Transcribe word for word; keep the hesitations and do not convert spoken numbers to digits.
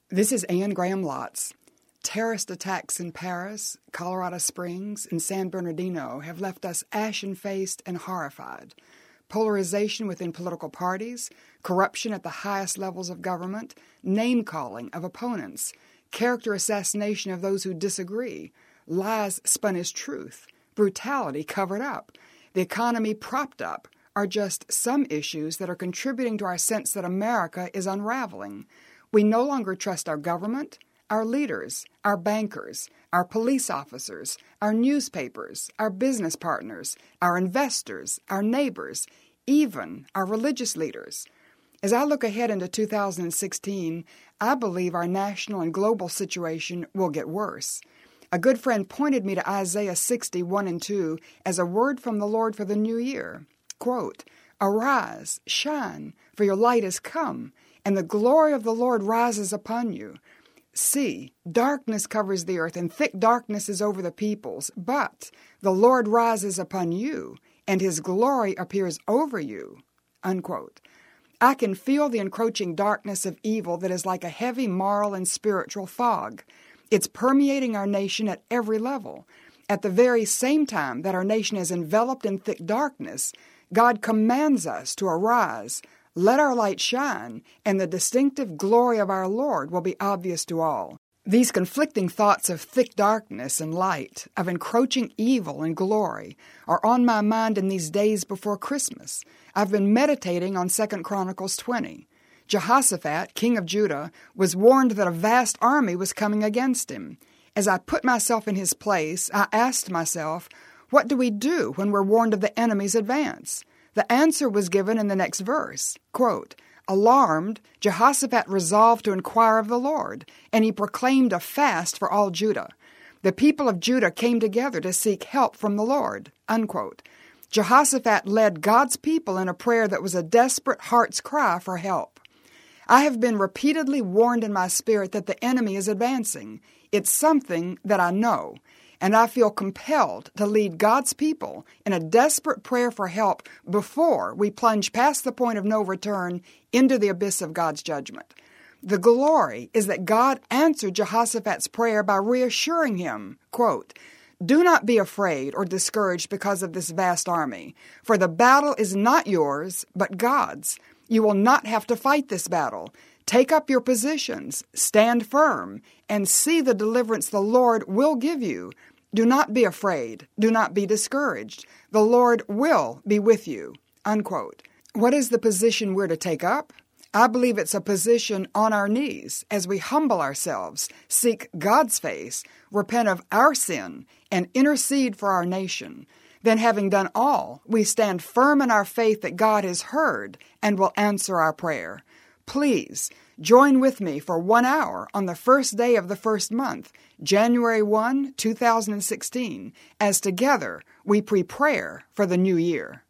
This is Anne Graham Lotz. Terrorist attacks in Paris, Colorado Springs, and San Bernardino have left us ashen-faced and horrified. Polarization within political parties, corruption at the highest levels of government, name-calling of opponents, character assassination of those who disagree, lies spun as truth, brutality covered up, the economy propped up are just some issues that are contributing to our sense that America is unraveling. We no longer trust our government, our leaders, our bankers, our police officers, our newspapers, our business partners, our investors, our neighbors, even our religious leaders. As I look ahead into two thousand sixteen, I believe our national and global situation will get worse. A good friend pointed me to Isaiah sixty, one and two as a word from the Lord for the new year. Quote, "Arise, shine, for your light is come, and the glory of the Lord rises upon you. See, darkness covers the earth, and thick darkness is over the peoples, but the Lord rises upon you, and his glory appears over you." Unquote. I can feel the encroaching darkness of evil that is like a heavy moral and spiritual fog. It's permeating our nation at every level. At the very same time that our nation is enveloped in thick darkness, God commands us to arise, let our light shine, and the distinctive glory of our Lord will be obvious to all. These conflicting thoughts of thick darkness and light, of encroaching evil and glory, are on my mind in these days before Christmas. I've been meditating on Second Chronicles twenty. Jehoshaphat, king of Judah, was warned that a vast army was coming against him. As I put myself in his place, I asked myself, what do we do when we're warned of the enemy's advance? The answer was given in the next verse. Quote, "Alarmed, Jehoshaphat resolved to inquire of the Lord, and he proclaimed a fast for all Judah. The people of Judah came together to seek help from the Lord." Unquote. Jehoshaphat led God's people in a prayer that was a desperate heart's cry for help. I have been repeatedly warned in my spirit that the enemy is advancing. It's something that I know, and I feel compelled to lead God's people in a desperate prayer for help before we plunge past the point of no return into the abyss of God's judgment. The glory is that God answered Jehoshaphat's prayer by reassuring him, quote, "Do not be afraid or discouraged because of this vast army, for the battle is not yours, but God's. You will not have to fight this battle. Take up your positions, stand firm, and see the deliverance the Lord will give you. Do not be afraid. Do not be discouraged. The Lord will be with you." Unquote. What is the position we're to take up? I believe it's a position on our knees as we humble ourselves, seek God's face, repent of our sin, and intercede for our nation. Then, having done all, we stand firm in our faith that God has heard and will answer our prayer. Please join with me for one hour on the first day of the first month, January first, two thousand sixteen, as together we pre-prayer for the new year.